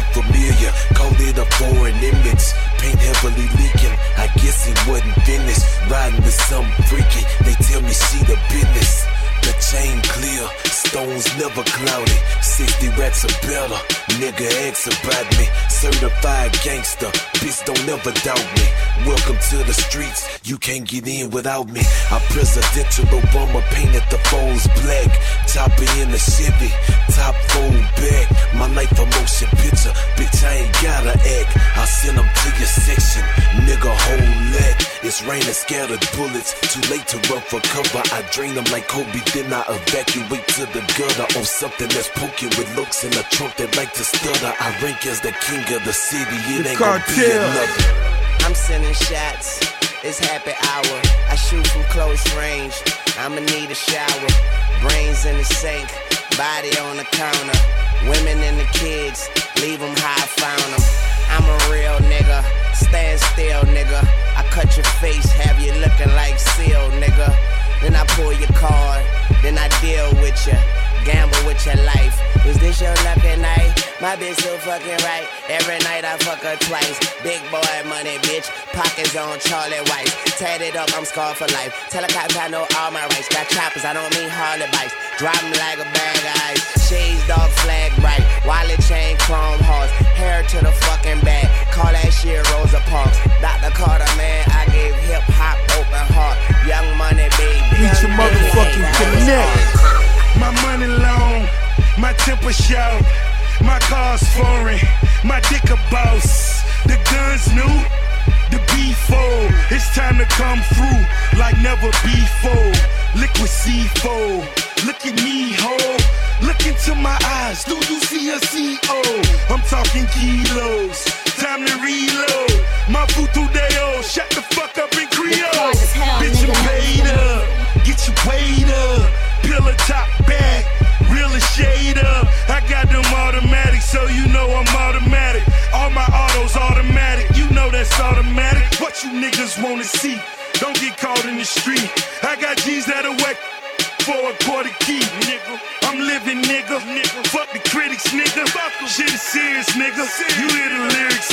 unfamiliar. Call it a foreign image. Paint heavily leaking. I guess it wasn't finished. Riding with something freaky. They tell me she the business. The chain clear, stones never cloudy. 60 racks are better, nigga ask about me. Certified gangster, bitch don't ever doubt me. Welcome to the streets, you can't get in without me. I'm presidential Obama, painted the foes black. Chopper in the Chevy, top fold back. My life a motion picture, bitch I ain't gotta act. I'll send them to your section, nigga hold that. It's raining scattered bullets, too late to run for cover. I drain them like Kobe, then I evacuate to the gutter. On something that's poking with looks in a trunk that like to stutter. I rank as the king of the city, it ain't gonna be another. I'm sending shots, it's happy hour. I shoot from close range, I'ma need a shower. Brains in the sink, body on the counter. Women and the kids, leave them how I found them. I'm a real nigga, stand still nigga. I cut your face, have you looking like Seal nigga. Then I pull your card, then I deal with you. Gamble with your life. Is this your lucky night? My bitch so fucking right. Every night I fuck her twice. Big boy money, bitch. Pockets on Charlie White. Tatted up, I'm scarred for life. Tell the cops I know all my rights. Got choppers, I don't mean Harley bikes. Drop 'em like a bag of ice. Shades, dog, flag bright. Wallet chain, chrome horse. Hair to the fucking back. Call that shit Rosa Parks. Dr. Carter, man, I gave hip hop open heart. Young money, baby. Beat your motherfucking connect. My money long, my temper sharp, my car's foreign, my dick a boss. The guns new, the B4. It's time to come through like never before. Liquid C4, look at me, ho. Look into my eyes, do you see a CO? I'm talking kilos, time to reload. My futu deo, shut the fuck up in Creole. Bitch, you paid up, get your weight up. Pillar top back, real as shade up. I got them automatics, so you know I'm automatic. All my autos automatic, you know that's automatic. What you niggas wanna see? Don't get caught in the street. I got G's that'll whack for a quarter key, nigga. I'm living, nigga. Fuck the critics, nigga. Shit is serious, nigga. You hear the lyrics,